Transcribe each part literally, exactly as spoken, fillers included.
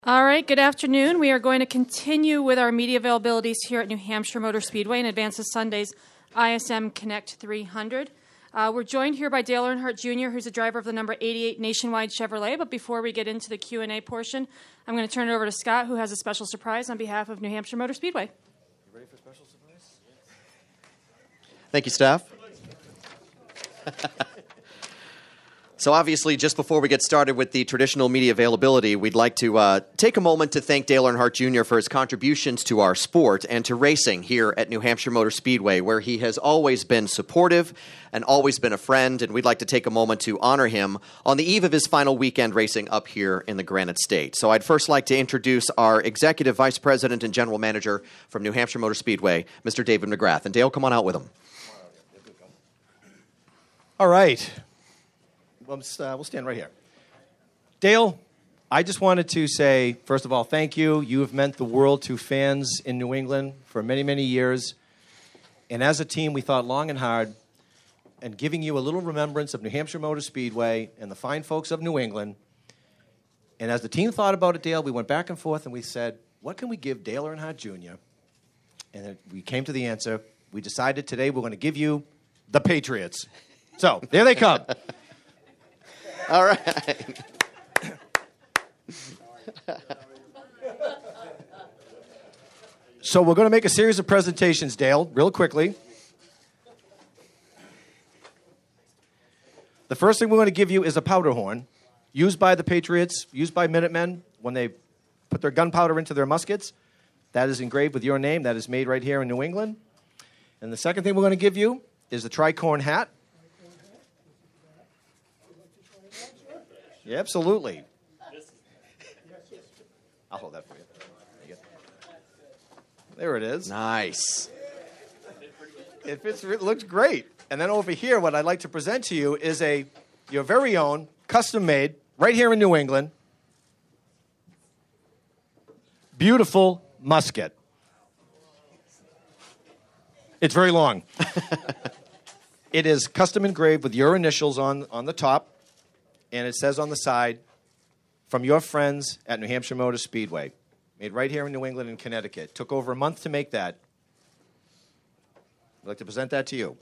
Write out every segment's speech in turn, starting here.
All right, good afternoon. We are going to continue with our media availabilities here at New Hampshire Motor Speedway in advance of Sunday's I S M Connect three hundred. Uh, we're joined here by Dale Earnhardt Junior, who's the driver of the number eighty-eight Nationwide Chevrolet. But before we get into the Q and A portion, I'm going to turn it over to Scott, who has a special surprise on behalf of New Hampshire Motor Speedway. You ready for a special surprise? Thank you, staff. So obviously, just before we get started with the traditional media availability, we'd like to uh, take a moment to thank Dale Earnhardt Junior for his contributions to our sport and to racing here at New Hampshire Motor Speedway, where he has always been supportive and always been a friend, and we'd like to take a moment to honor him on the eve of his final weekend racing up here in the Granite State. So I'd first like to introduce our Executive Vice President and General Manager from New Hampshire Motor Speedway, Mister David McGrath. And Dale, come on out with him. All right. Well, uh, we'll stand right here. Dale, I just wanted to say, first of all, thank you. You have meant the world to fans in New England for many, many years. And as a team, we thought long and hard, and giving you a little remembrance of New Hampshire Motor Speedway and the fine folks of New England. And as the team thought about it, Dale, we went back and forth, and we said, what can we give Dale Earnhardt Junior? And then we came to the answer. We decided today we're going to give you the Patriots. So, there they come. All right. So we're going to make a series of presentations, Dale, real quickly. The first thing we're going to give you is a powder horn, used by the Patriots, used by Minutemen when they put their gunpowder into their muskets. That is engraved with your name. That is made right here in New England. And the second thing we're going to give you is the tricorn hat. Yeah, absolutely. I'll hold that for you. There, you there it is. Nice. It fits. It looks great. And then over here, what I'd like to present to you is a your very own, custom-made, right here in New England, beautiful musket. It's very long. It is custom engraved with your initials on, on the top. And it says on the side, from your friends at New Hampshire Motor Speedway. Made right here in New England and Connecticut. Took over a month to make that. I'd like to present that to you.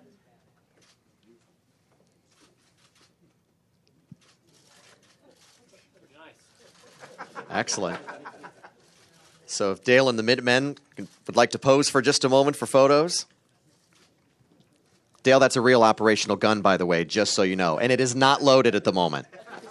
Excellent. So if Dale and the Minutemen would like to pose for just a moment for photos. Dale, that's a real operational gun, by the way, just so you know. And it is not loaded at the moment.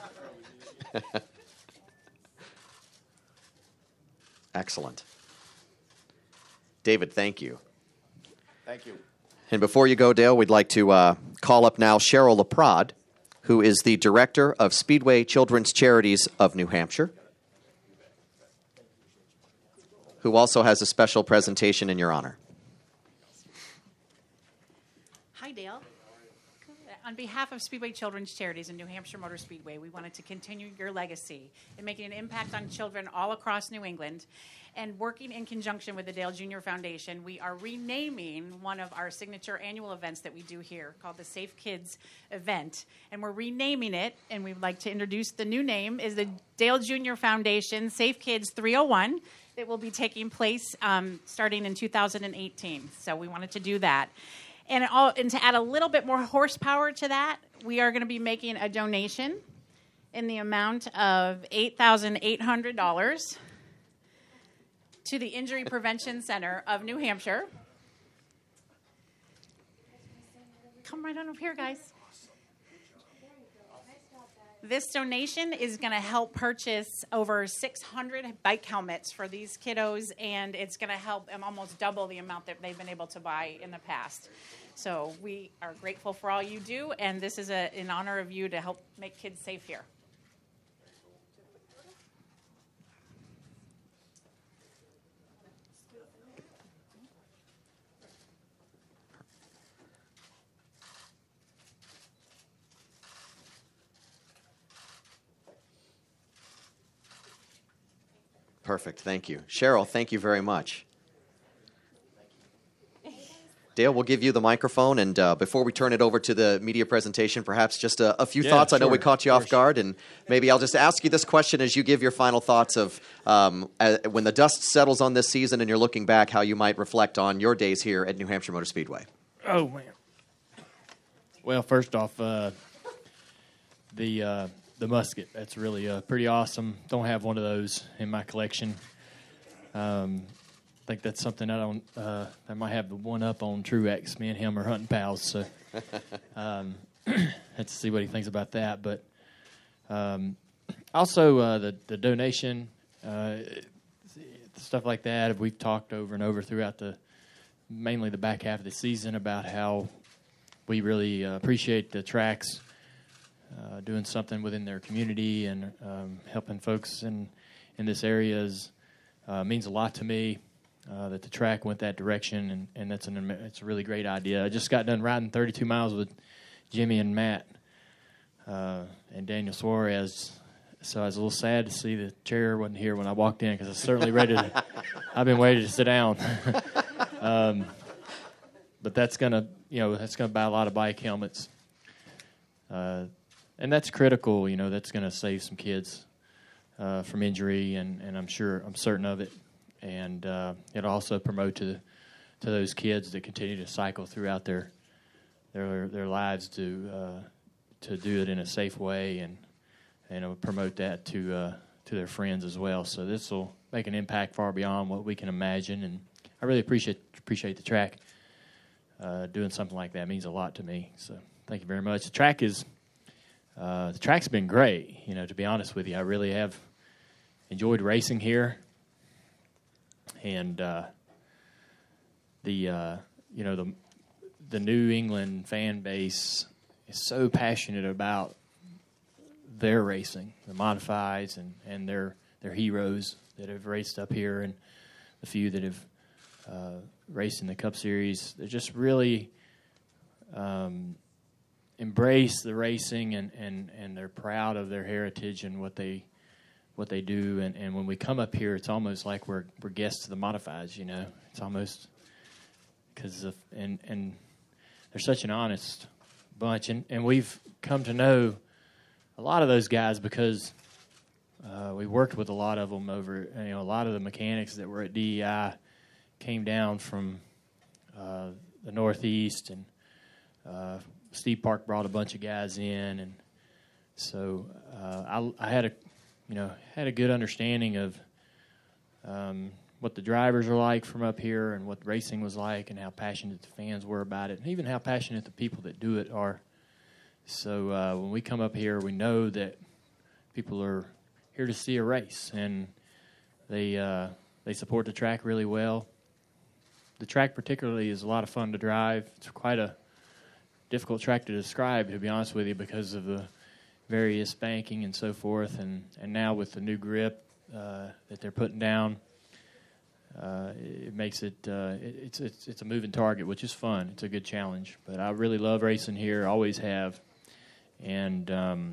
Excellent. David, thank you. Thank you. And before you go, Dale, we'd like to uh, call up now Cheryl LaPrade, who is the Director of Speedway Children's Charities of New Hampshire, who also has a special presentation in your honor. Hi, Dale. On behalf of Speedway Children's Charities and New Hampshire Motor Speedway, we wanted to continue your legacy in making an impact on children all across New England. And working in conjunction with the Dale Junior Foundation, we are renaming one of our signature annual events that we do here called the Safe Kids event. And we're renaming it, and we'd like to introduce the new name is the Dale Junior Foundation Safe Kids three oh one. That will be taking place um, starting in two thousand eighteen. So we wanted to do that. And, all, and to add a little bit more horsepower to that, we are going to be making a donation in the amount of eight thousand eight hundred dollars to the Injury Prevention Center of New Hampshire. Come right on up here, guys. This donation is going to help purchase over six hundred bike helmets for these kiddos, and it's going to help them almost double the amount that they've been able to buy in the past. So we are grateful for all you do, and this is a, in honor of you to help make kids safe here. Perfect. Thank you. Cheryl, thank you very much. Dale, we'll give you the microphone, and uh, before we turn it over to the media presentation, perhaps just a, a few Yeah, thoughts. I know sure. we caught you Of off course. guard, and maybe I'll just ask you this question as you give your final thoughts of um, uh, when the dust settles on this season and you're looking back, how you might reflect on your days here at New Hampshire Motor Speedway. Oh, man. Well, first off, uh, the uh, the musket, that's really uh, pretty awesome. Don't have one of those in my collection. Um, I think that's something I don't, uh, I might have the one up on Truex. Me and him are hunting pals, so um, have to see what he thinks about that. But um, also uh, the, the donation, uh, stuff like that, we've talked over and over throughout the, mainly the back half of the season about how we really uh, appreciate the tracks uh, doing something within their community and um, helping folks in in this area is, uh, means a lot to me. Uh, that the track went that direction, and, and that's an it's a really great idea. I just got done riding thirty-two miles with Jimmy and Matt uh, and Daniel Suarez, so I was a little sad to see the chair wasn't here when I walked in because I was certainly ready to. I've been waiting to sit down. um, but that's gonna, you know, that's gonna buy a lot of bike helmets, uh, and that's critical. You know, that's gonna save some kids uh, from injury, and, and I'm sure I'm certain of it. And uh, it'll also promote to to those kids that continue to cycle throughout their their their lives to uh, to do it in a safe way, and and it'll promote that to uh, to their friends as well. So this will make an impact far beyond what we can imagine, and I really appreciate appreciate the track uh, doing something like that. It means a lot to me. So thank you very much. The track is uh, the track's been great. You know, to be honest with you, I really have enjoyed racing here. And uh, the uh, you know the the New England fan base is so passionate about their racing, the modifieds, and, and their their heroes that have raced up here, and the few that have uh, raced in the Cup Series. They just really um, embrace the racing, and, and, and they're proud of their heritage and what they. what they do, and, and when we come up here, it's almost like we're we're guests of the modifieds, you know. It's almost because of, and and they're such an honest bunch, and, and we've come to know a lot of those guys because uh, we worked with a lot of them over, you know, a lot of the mechanics that were at D E I came down from uh, the Northeast, and uh, Steve Park brought a bunch of guys in, and so uh, I, I had a You know, had a good understanding of um, what the drivers are like from up here, and what racing was like, and how passionate the fans were about it, and even how passionate the people that do it are. So uh, when we come up here, we know that people are here to see a race, and they uh, they support the track really well. The track particularly is a lot of fun to drive. It's quite a difficult track to describe, to be honest with you, because of the various banking and so forth, and, and now with the new grip uh, that they're putting down, uh, it makes it, uh, it it's, it's it's a moving target, which is fun. It's a good challenge. But I really love racing here, always have, and um,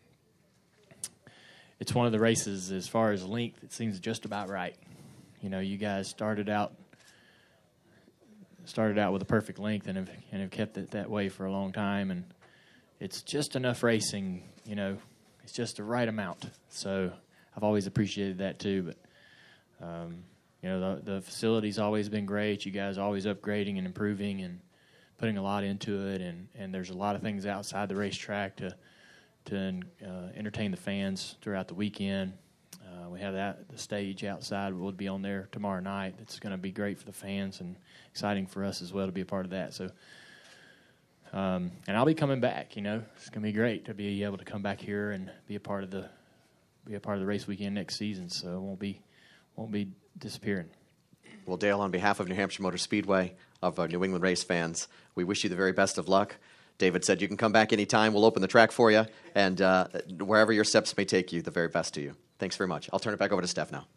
it's one of the races as far as length. It seems just about right. You know, you guys started out started out with a perfect length and have and have kept it that way for a long time, and it's just enough racing, you know, it's just the right amount. So I've always appreciated that too. But, um, you know, the, the facility's always been great. You guys are always upgrading and improving and putting a lot into it. And, and there's a lot of things outside the racetrack to to uh, entertain the fans throughout the weekend. Uh, we have that the stage outside. We'll be on there tomorrow night. It's going to be great for the fans and exciting for us as well to be a part of that. So. Um, and I'll be coming back. You know, it's gonna be great to be able to come back here and be a part of the be a part of the race weekend next season. So it won't be won't be disappearing. Well, Dale, on behalf of New Hampshire Motor Speedway, of our New England race fans, we wish you the very best of luck. David said you can come back anytime. We'll open the track for you, and uh, wherever your steps may take you, the very best to you. Thanks very much. I'll turn it back over to Steph now.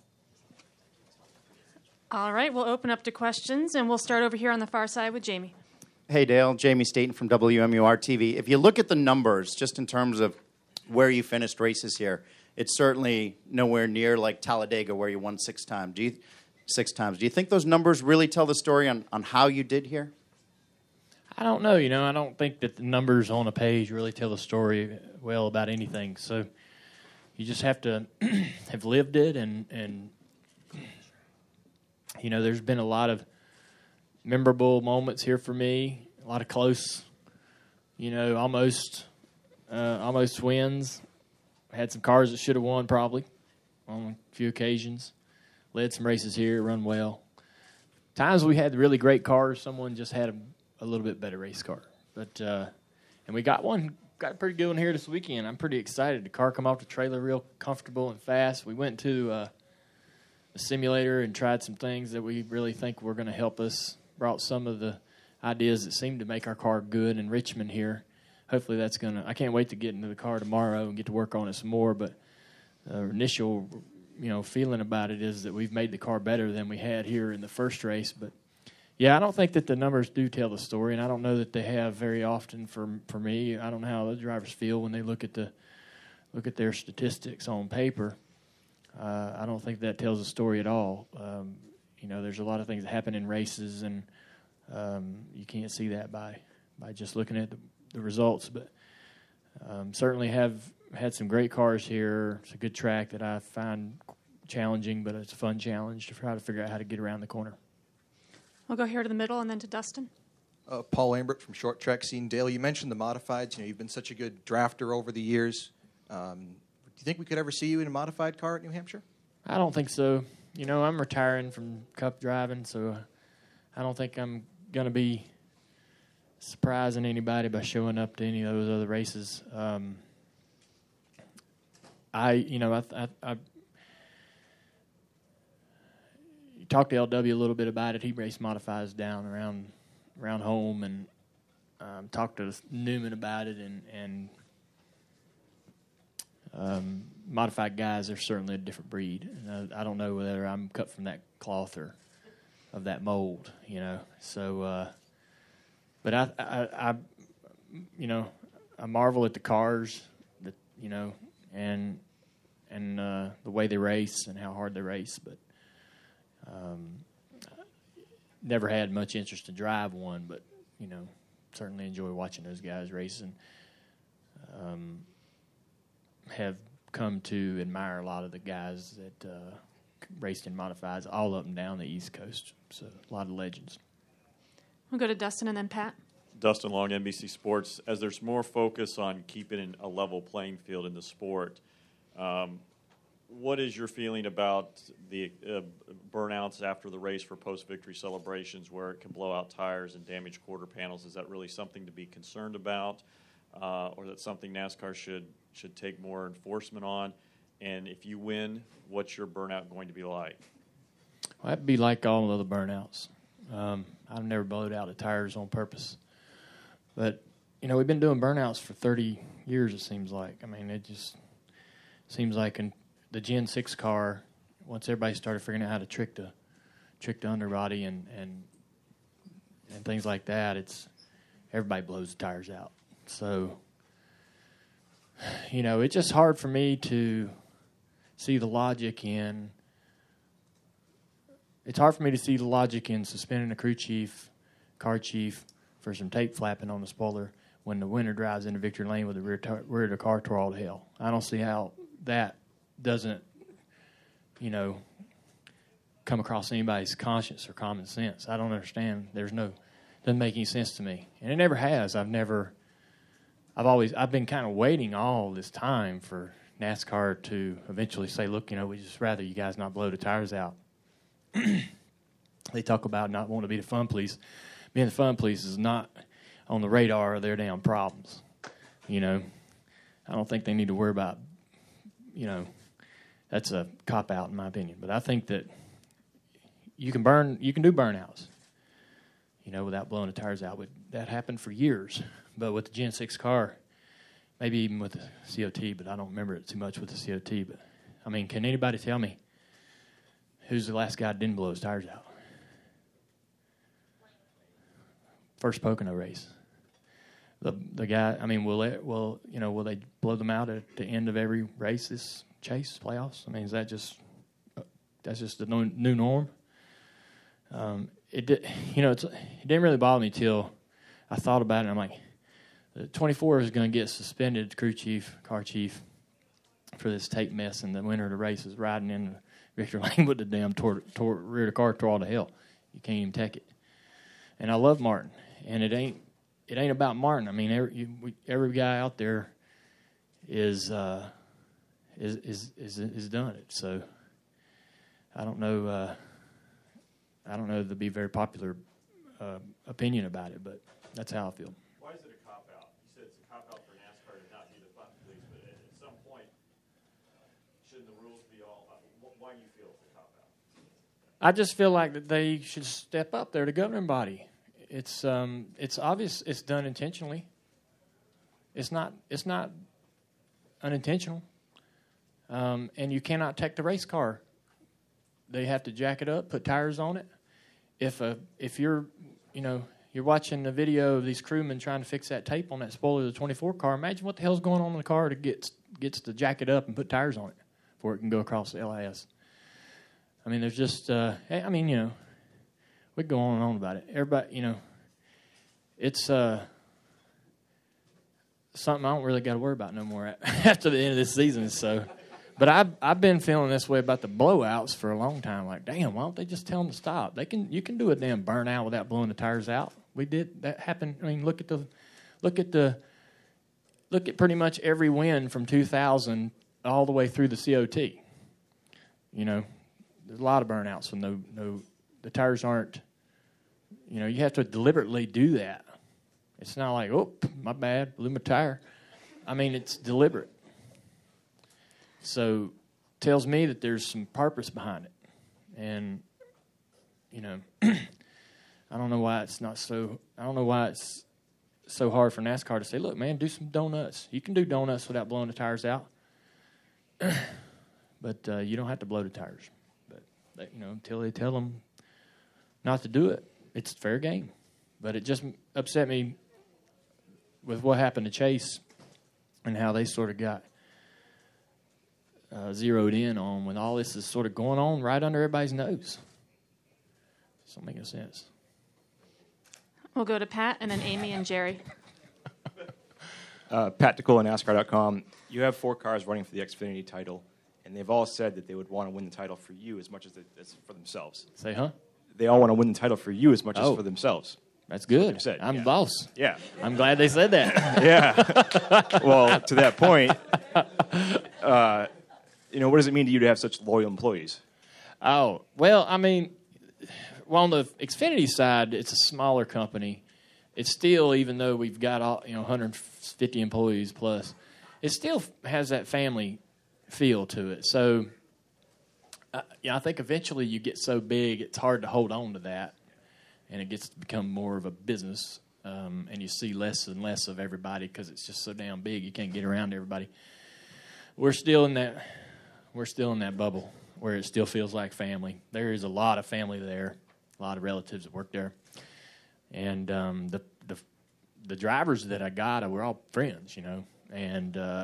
All right, we'll open up to questions, and we'll start over here on the far side with Jamie. Hey, Dale. Jamie Staten from W M U R T V. If you look at the numbers, just in terms of where you finished races here, it's certainly nowhere near like Talladega where you won six times. Do you six times. Do you think those numbers really tell the story on, on how you did here? I don't know. You know, I don't think that the numbers on a page really tell the story well about anything. So you just have to have lived it, and and you know, there's been a lot of memorable moments here for me. A lot of close, you know, almost uh, almost wins. Had some cars that should have won probably on a few occasions. Led some races here, run well. Times we had really great cars. Someone just had a, a little bit better race car. But uh, and we got one, got a pretty good one here this weekend. I'm pretty excited. The car come off the trailer real comfortable and fast. We went to uh, a simulator and tried some things that we really think were going to help us. Brought some of the ideas that seemed to make our car good in Richmond here. Hopefully that's going to – I can't wait to get into the car tomorrow and get to work on it some more. But the initial – you know, feeling about it is that we've made the car better than we had here in the first race. But, yeah, I don't think that the numbers do tell the story, and I don't know that they have very often for for me. I don't know how the drivers feel when they look at the look at their statistics on paper. Uh, I don't think that tells the story at all. Um, you know, there's a lot of things that happen in races, and um, you can't see that by, by just looking at the, the results. But um, certainly have – had some great cars here. It's a good track that I find challenging, but it's a fun challenge to try to figure out how to get around the corner. We'll go here to the middle and then to Dustin. Uh, Paul Lambert from Short Track Scene. Dale, you mentioned the modifieds. You know, you've been such a good drafter over the years. Um, do you think we could ever see you in a modified car at New Hampshire? I don't think so. You know, I'm retiring from Cup driving, so I don't think I'm going to be surprising anybody by showing up to any of those other races. Um, I, you know, I, I, I talked to L W a little bit about it. He raced modifieds down around around home, and um, talked to Newman about it. And, and um, modified guys are certainly a different breed. And I, I don't know whether I'm cut from that cloth or of that mold, you know. So, uh, but I, I, I, you know, I marvel at the cars that, you know. And and uh, the way they race and how hard they race, but um, never had much interest to drive one. But you know, certainly enjoy watching those guys race, and um, have come to admire a lot of the guys that uh, raced in modifieds all up and down the East Coast. So a lot of legends. We'll go to Dustin and then Pat. Dustin Long, N B C Sports. As there's more focus on keeping a level playing field in the sport, um, what is your feeling about the uh, burnouts after the race for post-victory celebrations where it can blow out tires and damage quarter panels? Is that really something to be concerned about, uh, or is that something NASCAR should should take more enforcement on? And if you win, what's your burnout going to be like? Well, that'd be like all of the burnouts. Um, I've never blowed out the tires on purpose. But, you know, we've been doing burnouts for thirty years, it seems like. I mean, it just seems like in the Gen six car, once everybody started figuring out how to trick the trick the underbody and, and, and things like that, it's everybody blows the tires out. So, you know, it's just hard for me to see the logic in – it's hard for me to see the logic in suspending a crew chief, car chief, for some tape flapping on the spoiler when the winner drives into victory lane with the rear, tar- rear of the car tore all to hell. I don't see how that doesn't, you know, come across anybody's conscience or common sense. I don't understand. There's no, doesn't make any sense to me. And it never has. I've never, I've always, I've been kind of waiting all this time for NASCAR to eventually say, look, you know, we just rather you guys not blow the tires out. They talk about not wanting to be the fun police. Being the fun police is not on the radar of their damn problems. You know, I don't think they need to worry about, you know, that's a cop-out in my opinion. But I think that you can burn, you can do burnouts, you know, without blowing the tires out. But that happened for years. But with the Gen six car, maybe even with the C O T, but I don't remember it too much with the C O T. But, I mean, can anybody tell me who's the last guy that didn't blow his tires out? First Pocono race. The the guy, I mean, will they, will you know, will they blow them out at the end of every race this chase playoffs? I mean, is that just that's just the new, new norm? um, it di- you know it's, it didn't really bother me till I thought about it. And I'm like, the twenty-four is going to get suspended, crew chief, car chief, for this tape mess in the winter of the race is riding in Victor Lane with the damn tore, tore, rear of the car tore all to hell. You can't even take it. And I love Martin, and it ain't it ain't about Martin. I mean, every you, we, every guy out there is uh, is, is is is done it. So I don't know. Uh, I don't know. There'd be a very popular uh, opinion about it, but that's how I feel. Why is it a cop out? You said it's a cop out for NASCAR to not be the fun police, but at, at some point, shouldn't the rules be all? Uh, why do you feel it's a cop out? I just feel like that they should step up. They're the governing body. It's um, it's obvious it's done intentionally. It's not it's not unintentional. Um, and you cannot take the race car. They have to jack it up, put tires on it. If a if you're you know you're watching a video of these crewmen trying to fix that tape on that spoiler of the twenty-four car, imagine what the hell's going on in the car to get gets to jack it up and put tires on it before it can go across the L I S. I mean, there's just uh, I mean you know. We go on and on about it. Everybody, you know, it's uh, something I don't really got to worry about no more after the end of this season. So, but I've I've been feeling this way about the blowouts for a long time. Like, damn, why don't they just tell them to stop? They can you can do a damn burnout without blowing the tires out. We did that happen. I mean, look at the look at the look at pretty much every win from two thousand all the way through the C O T. You know, there's a lot of burnouts when no no. The tires aren't, you know, you have to deliberately do that. It's not like, oh, my bad, blew my tire. I mean, it's deliberate. So tells me that there's some purpose behind it. And, you know, I don't know why it's not so, I don't know why it's so hard for NASCAR to say, look, man, do some donuts. You can do donuts without blowing the tires out. But uh, you don't have to blow the tires. But, they, you know, until they tell them not to do it, it's fair game. But it just upset me with what happened to Chase and how they sort of got uh, zeroed in on when all this is sort of going on right under everybody's nose. It doesn't make no sense. We'll go to Pat and then Amy and Jerry. uh, Pat DeCola, NASCAR dot com. You have four cars running for the Xfinity title, and they've all said that they would want to win the title for you as much as, they, as for themselves. Say, huh? They all want to win the title for you as much Oh. as for themselves. That's good. That's said, I'm yeah. the boss. Yeah. I'm glad they said that. Yeah. Well, to that point, uh, you know, what does it mean to you to have such loyal employees? Oh, well, I mean, well, on the Xfinity side, it's a smaller company. It's still, even though we've got all, you know, one hundred fifty employees plus, it still has that family feel to it. So, uh, yeah, I think eventually you get so big, it's hard to hold on to that, and it gets to become more of a business, um, and you see less and less of everybody because it's just so damn big, you can't get around everybody. We're still in that, we're still in that bubble where it still feels like family. There is a lot of family there, a lot of relatives that work there, and um, the the the drivers that I got, we're all friends, you know, and uh,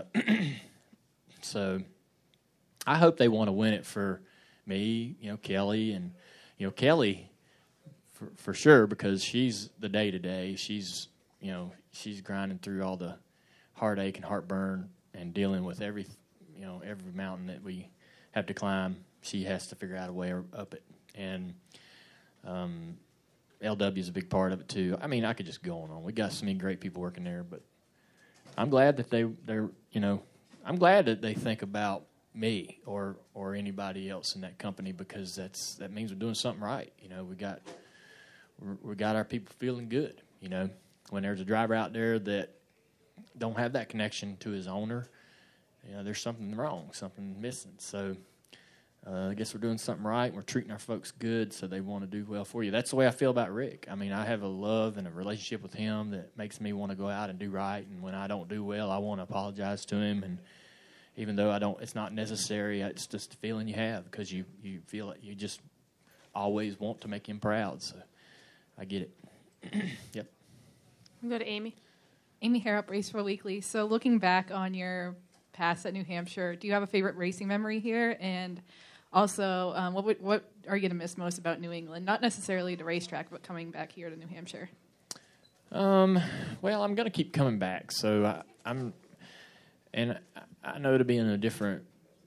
so I hope they want to win it for me, you know, Kelly, and you know Kelly for for sure because she's the day to day. She's you know she's grinding through all the heartache and heartburn and dealing with every you know every mountain that we have to climb. She has to figure out a way up it, and um, L W is a big part of it too. I mean, I could just go on and on. We got so many great people working there, but I'm glad that they they're you know I'm glad that they think about me or or anybody else in that company because that's that means we're doing something right. You know, we got we're, we got our people feeling good. You know, when there's a driver out there that don't have that connection to his owner, you know, there's something wrong, something missing. So uh, I guess we're doing something right. We're treating our folks good, so they want to do well for you. That's the way I feel about Rick. I mean, I have a love and a relationship with him that makes me want to go out and do right. And when I don't do well, I want to apologize to him. And even though I don't, it's not necessary. It's just a feeling you have because you, you feel like you just always want to make him proud. So I get it. Yep. We'll go to Amy. Amy Harrop, Race for Weekly. So looking back on your past at New Hampshire, do you have a favorite racing memory here? And Also, um, what would, what are you going to miss most about New England? Not necessarily the racetrack, but coming back here to New Hampshire. Um, well, I'm going to keep coming back, so I, I'm, and I know it'll be in a different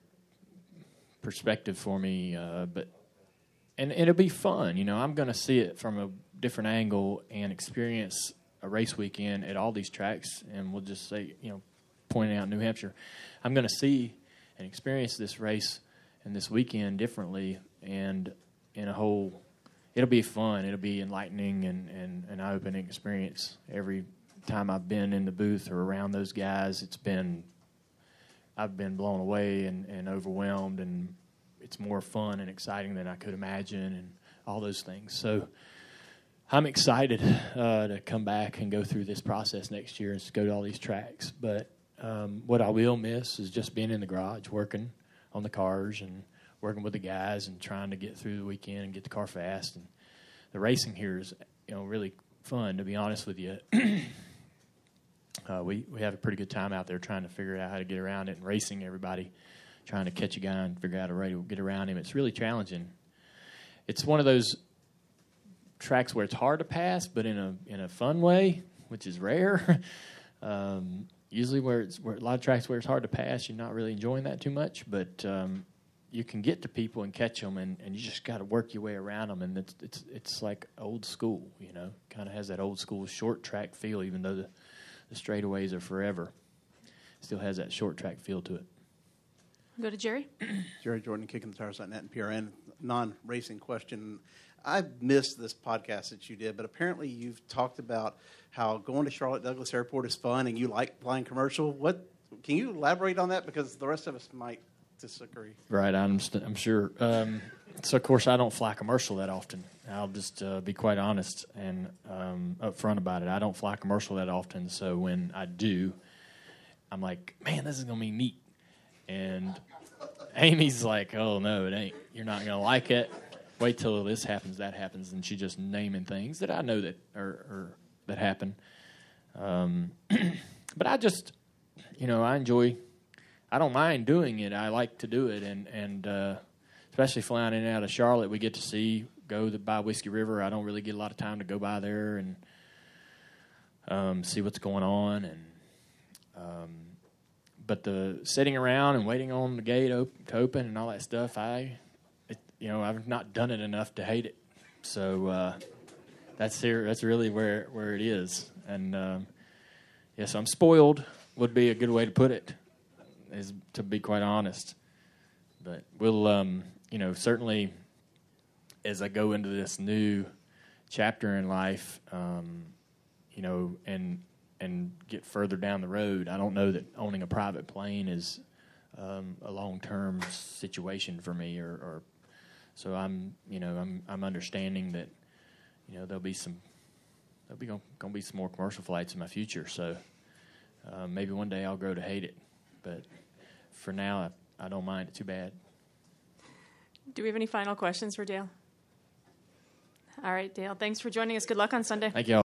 perspective for me, uh, but and it'll be fun. You know, I'm going to see it from a different angle and experience a race weekend at all these tracks, and we'll just say, you know, pointing out New Hampshire, I'm going to see and experience this race and this weekend differently, and in a whole. It'll be fun. It'll be enlightening and, and an eye-opening experience. Every time I've been in the booth or around those guys, it's been I've been blown away and, and overwhelmed, and it's more fun and exciting than I could imagine, and all those things. So I'm excited uh, to come back and go through this process next year and go to all these tracks. But um, what I will miss is just being in the garage, working on the cars and working with the guys and trying to get through the weekend and get the car fast. And the racing here is, you know, really fun, to be honest with you. uh, we, we have a pretty good time out there trying to figure out how to get around it and racing everybody, trying to catch a guy and figure out a way to get around him. It's really challenging. It's one of those tracks where it's hard to pass, but in a in a fun way, which is rare. um, usually where it's where a lot of tracks where it's hard to pass, you're not really enjoying that too much, but um, you can get to people and catch them, and, and you just got to work your way around them, and it's it's it's like old school, you know, kind of has that old school short track feel, even though the, the straightaways are forever. Still has that short track feel to it. Go to Jerry. Jerry Jordan, kicking the tires dot net and P R N. Non-racing question. I missed this podcast that you did, but apparently you've talked about how going to Charlotte Douglas Airport is fun, and you like flying commercial. What can you elaborate on that? Because the rest of us might disagree. Right, I'm st- I'm sure. Um, so of course I don't fly commercial that often. I'll just uh, be quite honest and um, upfront about it. I don't fly commercial that often. So when I do, I'm like, man, this is gonna be neat. And Amy's like, oh no, it ain't. You're not gonna like it. Wait till this happens, that happens, and she's just naming things that I know that are, are that happen. Um, but I just, you know, I enjoy. I don't mind doing it. I like to do it, and and uh, especially flying in and out of Charlotte, we get to see go to, by Whiskey River. I don't really get a lot of time to go by there and um, see what's going on, and um, but the sitting around and waiting on the gate op- to open and all that stuff, I. You know, I've not done it enough to hate it, so uh, that's here. That's really where where it is, and um, yes, I'm spoiled. Would be a good way to put it, is to be quite honest. But we'll, um, you know, certainly as I go into this new chapter in life, um, you know, and and get further down the road, I don't know that owning a private plane is um, a long term situation for me, or. or So I'm, you know, I'm I'm understanding that, you know, there'll be some, there'll be going to be some more commercial flights in my future. So uh, maybe one day I'll grow to hate it, but for now I, I don't mind it too bad. Do we have any final questions for Dale? All right, Dale. Thanks for joining us. Good luck on Sunday. Thank you all.